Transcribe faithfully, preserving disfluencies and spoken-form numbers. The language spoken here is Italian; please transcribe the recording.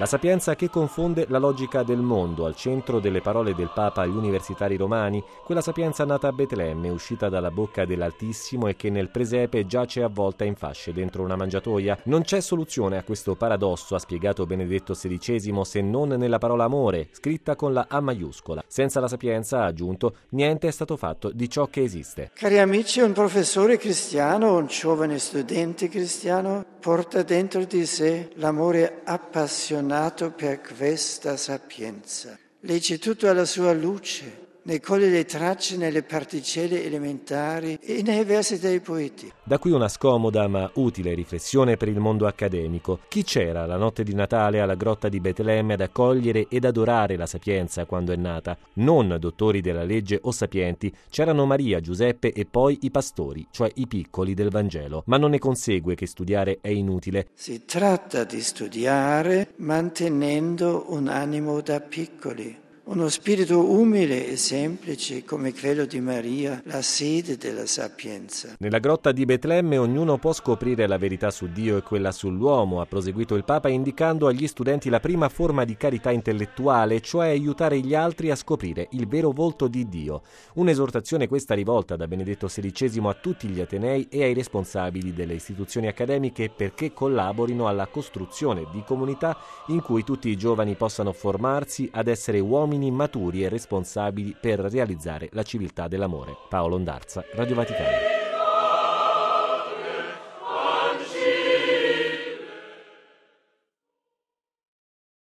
La sapienza che confonde la logica del mondo, al centro delle parole del Papa agli universitari romani, quella sapienza nata a Betlemme, uscita dalla bocca dell'Altissimo e che nel presepe giace avvolta in fasce dentro una mangiatoia. Non c'è soluzione a questo paradosso, ha spiegato Benedetto sedicesimo, se non nella parola amore, scritta con la A maiuscola. Senza la sapienza, ha aggiunto, niente è stato fatto di ciò che esiste. Cari amici, un professore cristiano, un giovane studente cristiano, porta dentro di sé l'amore appassionato per questa sapienza. Legge tutto alla sua luce, ne coglie le tracce nelle particelle elementari e nei versi dei poeti. Da qui una scomoda ma utile riflessione per il mondo accademico. Chi c'era la notte di Natale alla grotta di Betlemme ad accogliere ed adorare la sapienza quando è nata? Non dottori della legge o sapienti, c'erano Maria, Giuseppe e poi i pastori, cioè i piccoli del Vangelo. Ma non ne consegue che studiare è inutile. Si tratta di studiare mantenendo un animo da piccoli. Uno spirito umile e semplice come quello di Maria, la sede della sapienza. Nella grotta di Betlemme ognuno può scoprire la verità su Dio e quella sull'uomo, ha proseguito il Papa indicando agli studenti la prima forma di carità intellettuale, cioè aiutare gli altri a scoprire il vero volto di Dio. Un'esortazione questa rivolta da Benedetto sedicesimo a tutti gli atenei e ai responsabili delle istituzioni accademiche perché collaborino alla costruzione di comunità in cui tutti i giovani possano formarsi ad essere uomini maturi e responsabili per realizzare la civiltà dell'amore. Paolo Ondarza, Radio Vaticano.